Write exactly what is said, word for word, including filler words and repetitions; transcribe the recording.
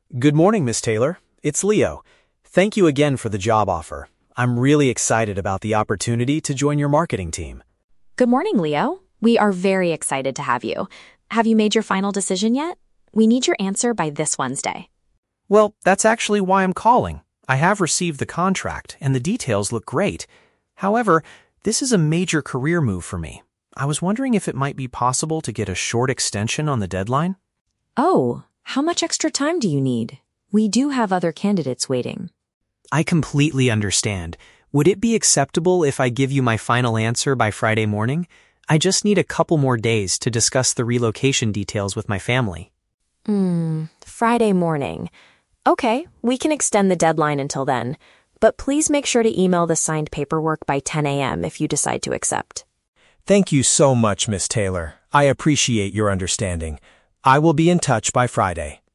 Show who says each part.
Speaker 1: Good morning, Miss Taylor. It's Leo. Thank you again for the job offer. I'm really excited about the opportunity to join your marketing team.
Speaker 2: Good morning, Leo. We are very excited to have you. Have you made your final decision yet? We need your answer by this Wednesday.
Speaker 1: Well, that's actually why I'm calling. I have received the contract, and the details look great. However, this is a major career move for me. I was wondering if it might be possible to get a short extension on the deadline.
Speaker 2: Oh, how much extra time do you need? We do have other candidates waiting.
Speaker 1: I completely understand. Would it be acceptable if I give you my final answer by Friday morning? I just need a couple more days to discuss the relocation details with my family.
Speaker 2: Hmm, Friday morning. Okay, we can extend the deadline until then, but please make sure to email the signed paperwork by ten a.m. if you decide to accept.
Speaker 3: Thank you so much, Miss Taylor. I appreciate your understanding. I will be in touch by Friday.